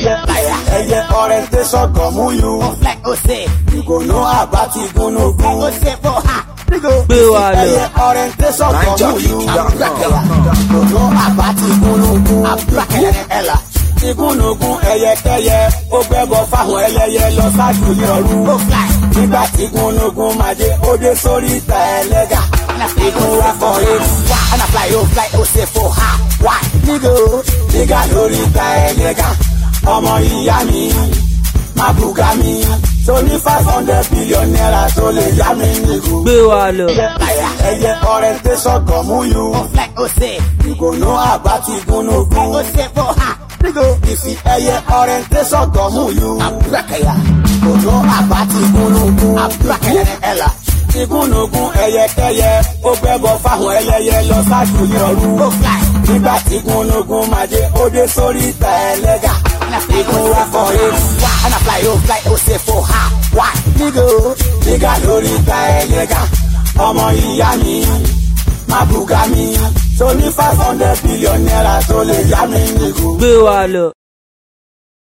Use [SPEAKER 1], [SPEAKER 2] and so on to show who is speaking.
[SPEAKER 1] ẹyẹ orientation gan mú you. You go know about igunugun.
[SPEAKER 2] Gbé wa lọ.
[SPEAKER 1] Ẹyẹ orientation gan mú you. You go know about igunugun. Igunugun ẹyẹkẹyẹ ó gbẹ́bọ fáwọn ẹlẹ́yẹ lọ ṣáájú ní ọ̀run. Nígbà tí igunugun máa dé ó dé sórí ìta ẹlẹ́gà. Igun wa kọ ewu. Nígà lórí ìta ẹlẹ́gà. Ọmọ ìyá mi máa bùgá mi. Tó ní 500 billion naira tó lè yá mi nígò.
[SPEAKER 2] Gbé wa lọ.
[SPEAKER 1] Ẹyẹ orientation gan mú you. You go know about igunugun. Ìfi ẹyẹ orientation gan mú you. Go know about igunugun. Igunugun ẹyẹkẹyẹ ó gbẹ́bọ fáwọn ẹlẹ́yẹ lọ ṣáájú ní ọ̀run. Nígbà tí igunugun máa dé ó dé sórí ìta ẹlẹ́gà. Igun wa kọ ewu. Nígà lórí ìta ẹlẹ́gà. Ọmọ ìyá mi máa bùgá mi. Tó ní 500 billion naira tó lè yá mi nígò.
[SPEAKER 2] Gbé wa lọ.